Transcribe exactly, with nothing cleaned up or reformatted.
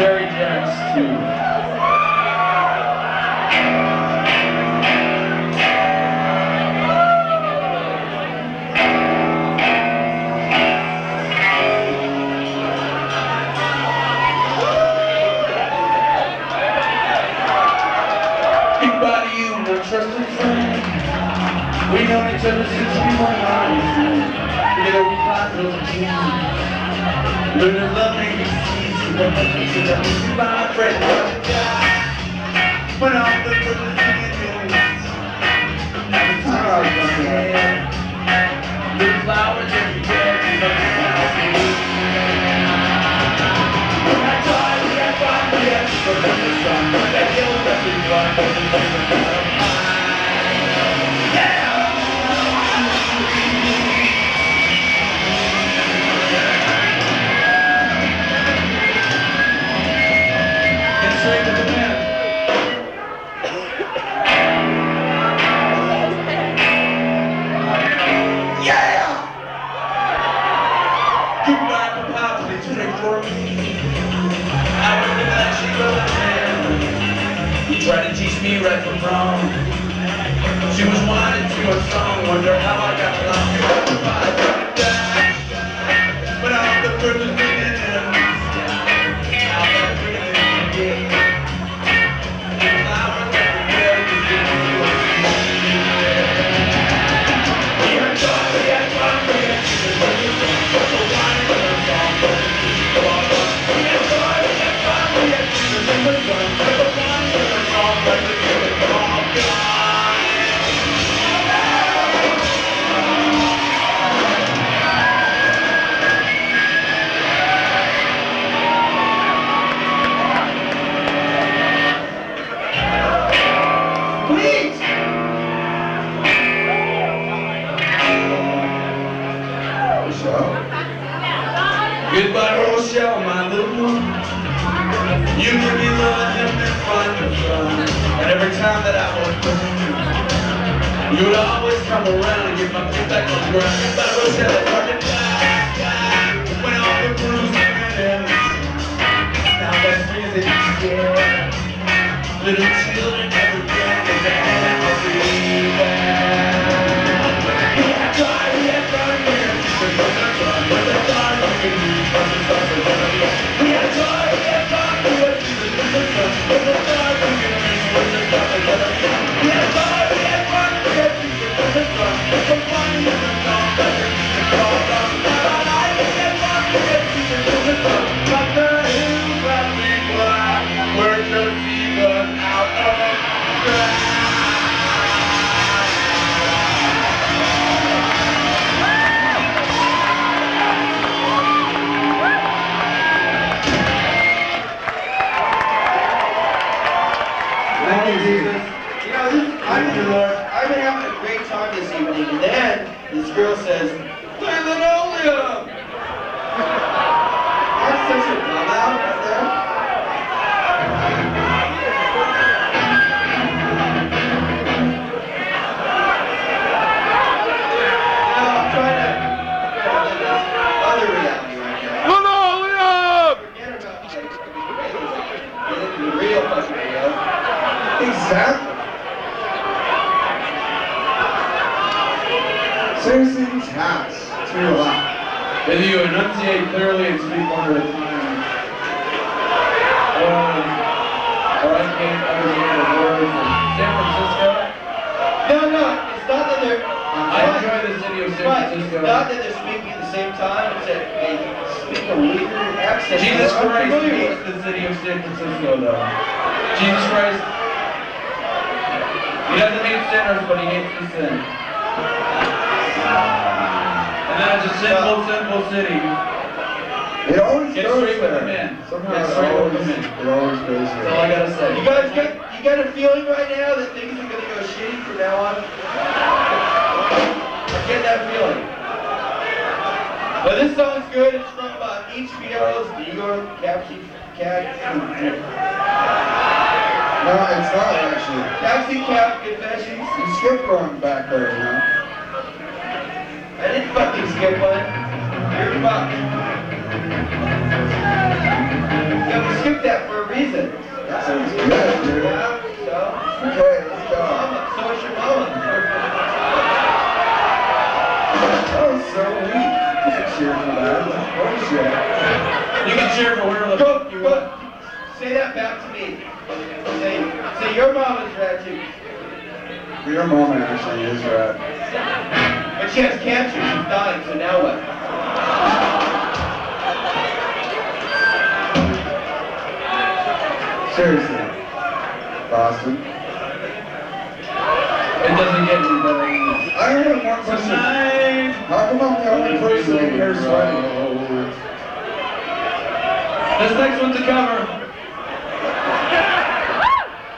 Jerry Jacks too. Goodbye to you, my trusted friend. We know each other since we were nine. Together we climbed those trees. Learn to love me, easy, but I think you love me, my friend. When all the brothers and sisters, every time I was there, little flowers every day, you love me now. When I die, we have fun, we have to go down the sun, but that kills everyone, but the things are not mine. Yeah! Straight to the man. Yeah! Goodbye, Papa, please pray for me. I was the black sheep of the man. He tried to teach me right from wrong. She was wanted to a song. Wonder how I got along. Goodbye, die. But all the birds are singing. Goodbye, Rochelle, my little one. You give me love and been fun to fun. And every time that I was with you, you would always come around and get my feet back on the ground. Goodbye, Rochelle, it's hard to die. When all the bruising ends, now that's really scared. Little children every day, they have to be there. We have tried, we have tried, we have tried, we have tried, we have tried, we have tried. We have tried, we have tried, we have tried, we have tried, we have tried, we have tried, we have tried, we have tried, we have tried, we have tried, we have I've been having a great time this evening, and then this girl says, "Play linoleum!" That's such a bum out right there. Now I'm trying to get this other reality right now. Linoleum! Forget about like, get into the real fucking deal. Exactly. Seriously, these hats. It's real loud. If you enunciate clearly and speak one at a time, or, or I can't understand a word from San Francisco. No, no, it's not that they're... I enjoy the city of San Right, Francisco. it's not that they're speaking at the same time, it's that they speak a weird accent. Jesus that we're Christ unfamiliar hates with. the city of San Francisco, though. Jesus Christ, he doesn't hate sinners, but he hates the sin. And then it's a sinful, sinful city. It always Get goes straight with there. the men. Somehow Get it straight with always, the men. it always goes That's all I there. gotta say. You guys got, you got a feeling right now that things are going to go shitty from now on? I get that feeling. But this song's good. It's from uh, H B O's New York Taxi Cab. No, it's not actually. Taxi Cab Confessions. You skipped one back there, you know? I didn't fucking skip one. You're fucked. Yeah, we skipped that reason. That sounds good, dude. Yeah, so. Okay, let's go. Mama, so is your mama. That was so weak. You can cheer for that. That's bullshit. You can cheer for whatever the Go, fuck you go. want. Say that back to me. Say, say your mama's rad too. Your mom actually is rad. But she has cancer, she's dying, so now what? Seriously. Boston. It doesn't get any better than this. I don't have one question. Tonight. How come I'm the only person in here sweating? This next one's a cover.